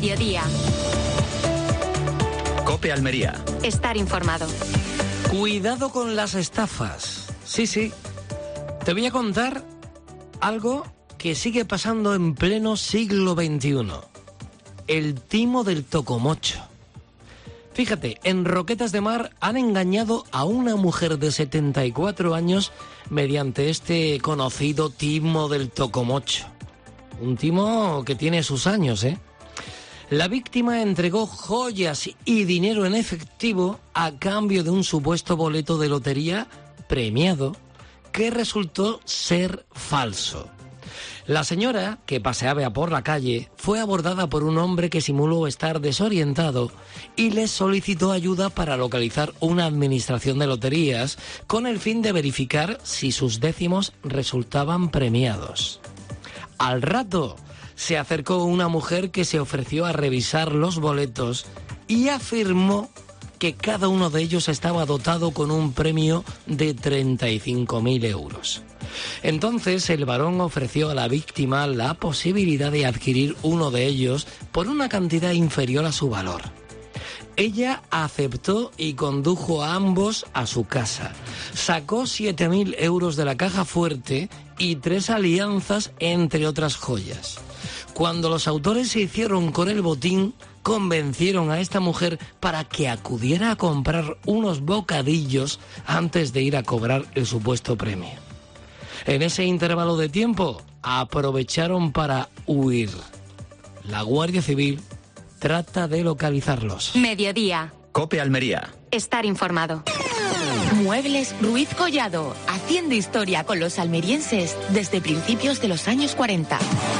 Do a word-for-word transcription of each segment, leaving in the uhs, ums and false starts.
Mediodía. COPE Almería. Estar informado. Cuidado con las estafas. Sí, sí. Te voy a contar algo que sigue pasando en pleno siglo veintiuno. El timo del tocomocho. Fíjate, en Roquetas de Mar han engañado a una mujer de setenta y cuatro años mediante este conocido timo del tocomocho. Un timo que tiene sus años, ¿eh? La víctima entregó joyas y dinero en efectivo a cambio de un supuesto boleto de lotería premiado que resultó ser falso. La señora, que paseaba por la calle, fue abordada por un hombre que simuló estar desorientado y le solicitó ayuda para localizar una administración de loterías con el fin de verificar si sus décimos resultaban premiados. Al rato se acercó una mujer que se ofreció a revisar los boletos y afirmó que cada uno de ellos estaba dotado con un premio de treinta y cinco mil euros. Entonces el varón ofreció a la víctima la posibilidad de adquirir uno de ellos por una cantidad inferior a su valor. Ella aceptó y condujo a ambos a su casa. Sacó siete mil euros de la caja fuerte y tres alianzas, entre otras joyas. Cuando los autores se hicieron con el botín, convencieron a esta mujer para que acudiera a comprar unos bocadillos antes de ir a cobrar el supuesto premio. En ese intervalo de tiempo, aprovecharon para huir. La Guardia Civil trata de localizarlos. Mediodía. COPE Almería. Estar informado. Muebles Ruiz Collado, haciendo historia con los almerienses desde principios de los años cuarenta.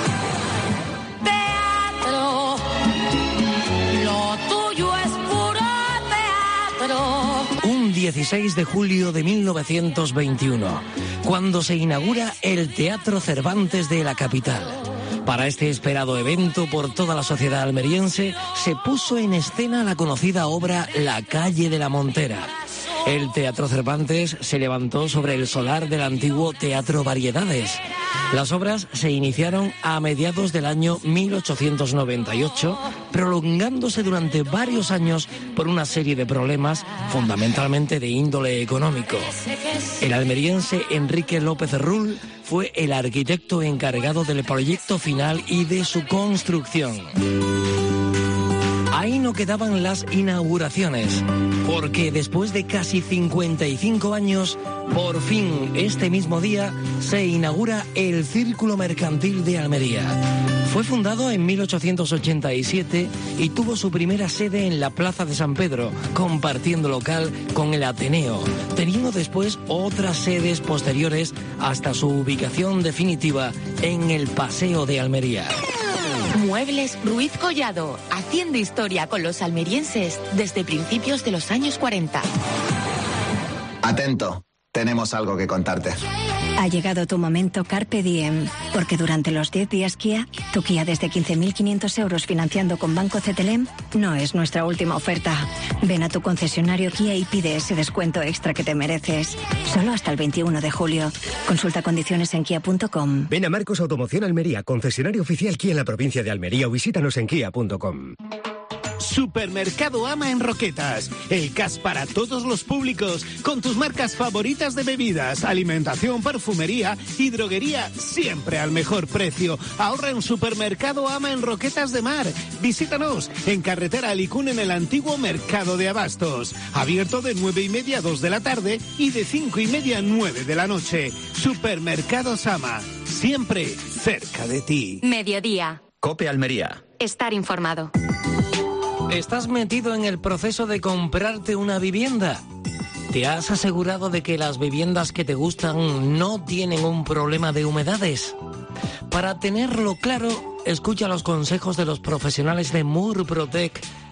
Teatro, lo tuyo es puro teatro. Un dieciséis de julio de mil novecientos veintiuno, cuando se inaugura el Teatro Cervantes de la capital. Para este esperado evento por toda la sociedad almeriense, se puso en escena la conocida obra La calle de la Montera. El Teatro Cervantes se levantó sobre el solar del antiguo Teatro Variedades. Las obras se iniciaron a mediados del año mil ochocientos noventa y ocho, prolongándose durante varios años por una serie de problemas, fundamentalmente de índole económico. El almeriense Enrique López Rull fue el arquitecto encargado del proyecto final y de su construcción. Ahí no quedaban las inauguraciones, porque después de casi cincuenta y cinco años, por fin este mismo día se inaugura el Círculo Mercantil de Almería. Fue fundado en mil ochocientos ochenta y siete y tuvo su primera sede en la Plaza de San Pedro, compartiendo local con el Ateneo, teniendo después otras sedes posteriores hasta su ubicación definitiva en el Paseo de Almería. Muebles Ruiz Collado, haciendo historia con los almerienses desde principios de los años cuarenta. Atento, tenemos algo que contarte. Ha llegado tu momento Carpe Diem, porque durante los diez días Kia, tu Kia desde quince mil quinientos euros financiando con Banco Cetelem no es nuestra última oferta. Ven a tu concesionario Kia y pide ese descuento extra que te mereces. Solo hasta el veintiuno de julio. Consulta condiciones en kia punto com. Ven a Marcos Automoción Almería, concesionario oficial Kia en la provincia de Almería, o visítanos en kia punto com. Supermercado Ama en Roquetas. El cash para todos los públicos, con tus marcas favoritas de bebidas, alimentación, perfumería y droguería, siempre al mejor precio. Ahorra en Supermercado Ama en Roquetas de Mar. Visítanos en carretera Alicún, en el antiguo Mercado de Abastos. Abierto de nueve y media a dos de la tarde y de cinco y media a nueve de la noche. Supermercados Ama, siempre cerca de ti. Mediodía. COPE Almería. Estar informado. ¿Estás metido en el proceso de comprarte una vivienda? ¿Te has asegurado de que las viviendas que te gustan no tienen un problema de humedades? Para tenerlo claro, escucha los consejos de los profesionales de Murprotec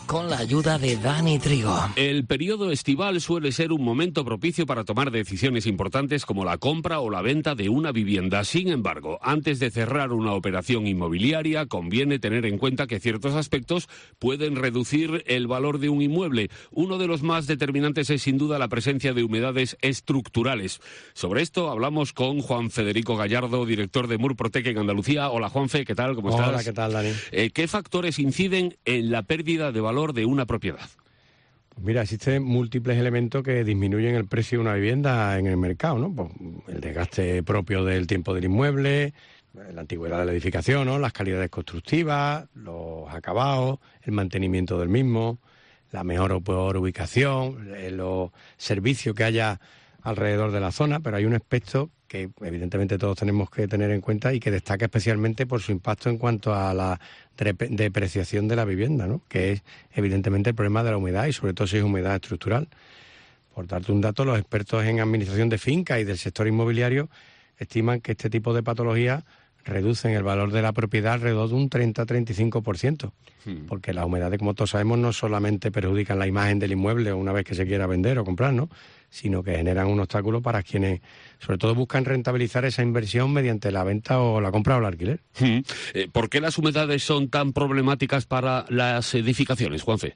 con la ayuda de Dani Trigo. El periodo estival suele ser un momento propicio para tomar decisiones importantes como la compra o la venta de una vivienda. Sin embargo, antes de cerrar una operación inmobiliaria, conviene tener en cuenta que ciertos aspectos pueden reducir el valor de un inmueble. Uno de los más determinantes es sin duda la presencia de humedades estructurales. Sobre esto hablamos con Juan Federico Gallardo, director de Murprotec en Andalucía. Hola Juanfe, ¿qué tal? ¿Cómo estás? Hola, ¿qué tal, Dani? Eh, ¿Qué factores inciden en la pérdida de valor de una propiedad? Pues mira, existen múltiples elementos que disminuyen el precio de una vivienda en el mercado, ¿no? Pues el desgaste propio del tiempo del inmueble, la antigüedad de la edificación, ¿no? Las calidades constructivas, los acabados, el mantenimiento del mismo, la mejor o peor ubicación, los servicios que haya alrededor de la zona, pero hay un aspecto que evidentemente todos tenemos que tener en cuenta y que destaca especialmente por su impacto en cuanto a la depreciación de la vivienda, ¿no? Que es evidentemente el problema de la humedad y sobre todo si es humedad estructural. Por darte un dato, los expertos en administración de fincas y del sector inmobiliario estiman que este tipo de patologías reducen el valor de la propiedad alrededor de un treinta a treinta y cinco por ciento, hmm. porque las humedades, como todos sabemos, no solamente perjudican la imagen del inmueble una vez que se quiera vender o comprar, ¿no? Sino que generan un obstáculo para quienes, sobre todo, buscan rentabilizar esa inversión mediante la venta o la compra o el alquiler. Hmm. Eh, ¿Por qué las humedades son tan problemáticas para las edificaciones, Juanfe?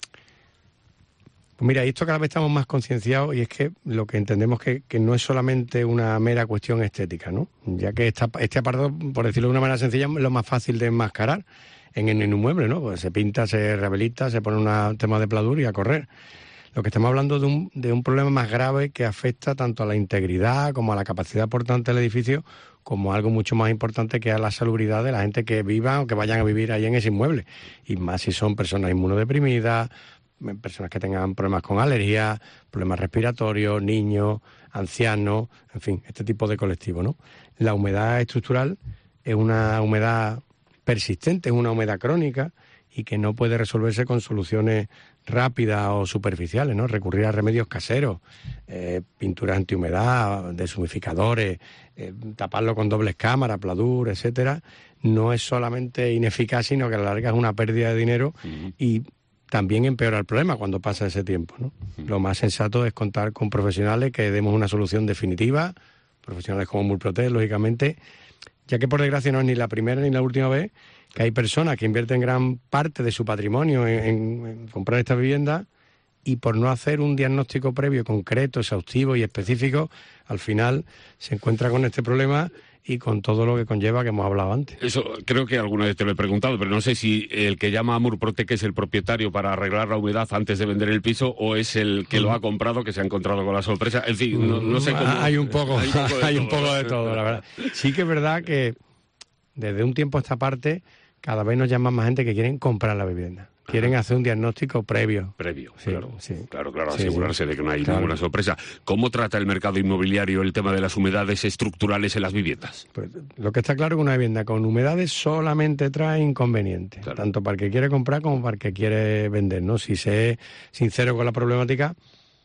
Pues mira, esto cada vez estamos más concienciados y es que lo que entendemos que, que no es solamente una mera cuestión estética, ¿no? Ya que esta, este apartado, por decirlo de una manera sencilla, es lo más fácil de enmascarar en, en un inmueble, ¿no? Pues se pinta, se rehabilita, se pone un tema de pladur y a correr. Lo que estamos hablando de un, de un problema más grave que afecta tanto a la integridad como a la capacidad portante del edificio, como algo mucho más importante que a la salubridad de la gente que viva o que vayan a vivir ahí en ese inmueble. Y más si son personas inmunodeprimidas, personas que tengan problemas con alergias, problemas respiratorios, niños, ancianos, en fin, este tipo de colectivos, ¿no? La humedad estructural es una humedad persistente, es una humedad crónica y que no puede resolverse con soluciones rápidas o superficiales, ¿no? Recurrir a remedios caseros, eh, pinturas antihumedad, deshumificadores, eh, taparlo con dobles cámaras, pladur, etcétera, no es solamente ineficaz, sino que a la larga es una pérdida de dinero uh-huh. y también empeora el problema cuando pasa ese tiempo, ¿no? Uh-huh. Lo más sensato es contar con profesionales que demos una solución definitiva, profesionales como Murprotec, lógicamente, ya que por desgracia no es ni la primera ni la última vez que hay personas que invierten gran parte de su patrimonio en, en, en comprar esta vivienda y por no hacer un diagnóstico previo concreto, exhaustivo y específico, al final se encuentra con este problema y con todo lo que conlleva que hemos hablado antes. Eso creo que alguna vez te lo he preguntado, pero no sé si el que llama a Murprotec es el propietario para arreglar la humedad antes de vender el piso o es el que mm. lo ha comprado, que se ha encontrado con la sorpresa. En fin, no, no sé cómo... Hay un poco, hay un poco, de, hay todo. Un poco de todo, la verdad. Sí que es verdad que desde un tiempo a esta parte cada vez nos llaman más gente que quieren comprar la vivienda. Quieren hacer un diagnóstico previo. Previo, sí, claro. Sí. Claro, claro, sí, asegurarse sí. de que no hay claro. ninguna sorpresa. ¿Cómo trata el mercado inmobiliario el tema de las humedades estructurales en las viviendas? Pues lo que está claro es que una vivienda con humedades solamente trae inconvenientes, claro. tanto para el que quiere comprar como para el que quiere vender, ¿no? Si se es sincero con la problemática,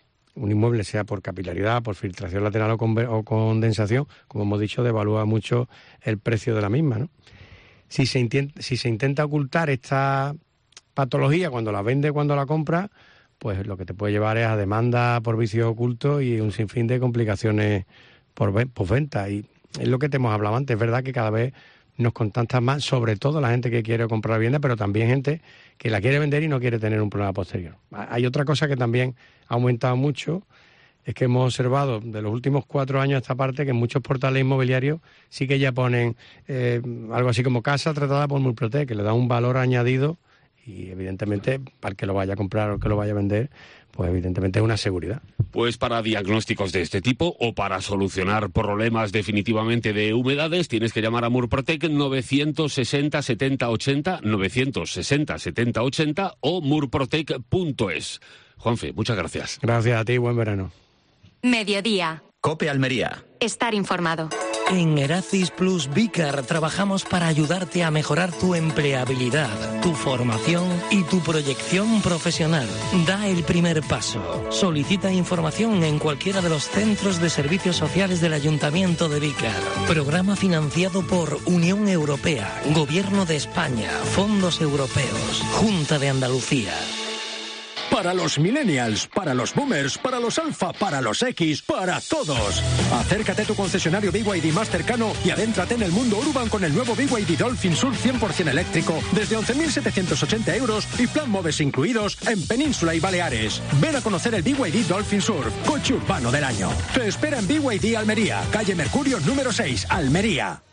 un inmueble, sea por capilaridad, por filtración lateral o, con, o condensación, como hemos dicho, devalúa mucho el precio de la misma, ¿no? Si se intenta, si se intenta ocultar esta patología cuando la vende, cuando la compra, pues lo que te puede llevar es a demanda por vicios ocultos y un sinfín de complicaciones por postventa. Y es lo que te hemos hablado antes, es verdad que cada vez nos contactan más, sobre todo la gente que quiere comprar vivienda, pero también gente que la quiere vender y no quiere tener un problema posterior. Hay otra cosa que también ha aumentado mucho, es que hemos observado de los últimos cuatro años a esta parte que en muchos portales inmobiliarios sí que ya ponen eh, algo así como casa tratada por Murprotec, que le da un valor añadido y evidentemente para el que lo vaya a comprar o el que lo vaya a vender, pues evidentemente es una seguridad. Pues para diagnósticos de este tipo o para solucionar problemas definitivamente de humedades tienes que llamar a Murprotec novecientos sesenta setenta ochenta, novecientos sesenta setenta ochenta o murprotec punto es. Juanfe, muchas gracias. Gracias a ti, buen verano. Mediodía. COPE Almería. Estar informado. En Eracis Plus Vicar trabajamos para ayudarte a mejorar tu empleabilidad, tu formación y tu proyección profesional. Da el primer paso. Solicita información en cualquiera de los centros de servicios sociales del Ayuntamiento de Vicar. Programa financiado por Unión Europea, Gobierno de España, Fondos Europeos, Junta de Andalucía. Para los millennials, para los boomers, para los alfa, para los X, para todos. Acércate a tu concesionario B Y D más cercano y adéntrate en el mundo urban con el nuevo B Y D Dolphin Surf cien por ciento eléctrico desde once mil setecientos ochenta euros y plan MOVES incluidos en Península y Baleares. Ven a conocer el B Y D Dolphin Surf, coche urbano del año. Te espera en B Y D Almería, calle Mercurio número seis, Almería.